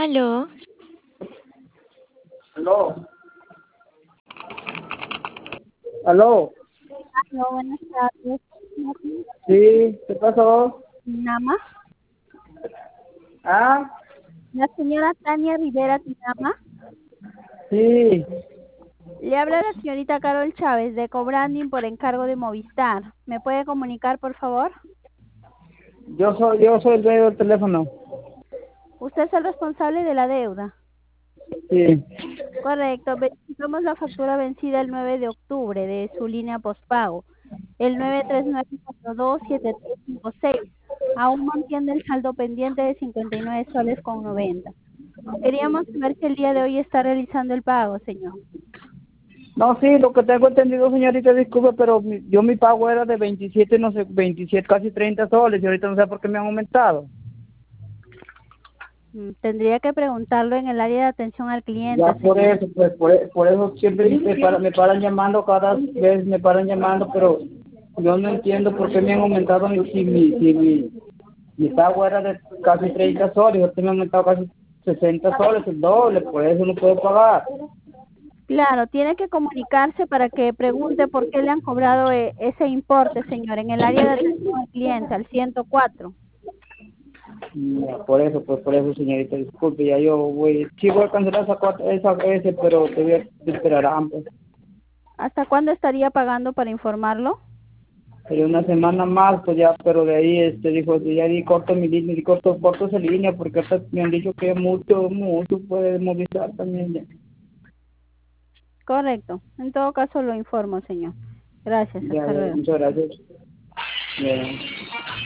Aló, Aló, aló, Hola, buenas tardes. sí, ¿qué pasó? Nama, Ah, la señora Tania Rivera Tinama. sí, Le habla la señorita Carol Chávez de Cobranding por encargo de Movistar. ¿Me puede comunicar, por favor? yo soy el dueño del teléfono. Usted es el responsable de la deuda. Sí, Correcto. Verificamos la factura vencida el 9 de octubre de su línea postpago, el 939427356. Aún mantiene el saldo pendiente de 59 soles con 90. Queríamos saber si el día de hoy está realizando el pago, señor. no, sí, lo que tengo entendido, señorita, disculpe, pero yo mi pago era de 27, no sé, 27, casi 30 soles, y ahorita no sé por qué me han aumentado. Tendría que preguntarlo en el área de atención al cliente, Ya por señor. eso, pues por eso siempre me paran llamando, cada vez me paran llamando, pero yo no entiendo por qué me han aumentado mi pago era de casi 30 soles, ahorita me han aumentado casi 60 soles, el doble, por eso no puedo pagar. Claro, tiene que comunicarse para que pregunte por qué le han cobrado ese importe, señor, en el área de atención al cliente, al 104. Ya, por eso, pues por eso, señorita, disculpe, ya yo voy, sí voy a cancelar ese, pero te voy a esperar antes. ¿Hasta cuándo estaría pagando para informarlo? Pero una semana más, pues ya, pero de ahí, dijo, ya di corto mi línea, di corto esa línea, porque hasta me han dicho que mucho puede movilizar también ya. Correcto. En todo caso lo informo, señor. Gracias. Ya, Hasta luego. muchas gracias. Ya.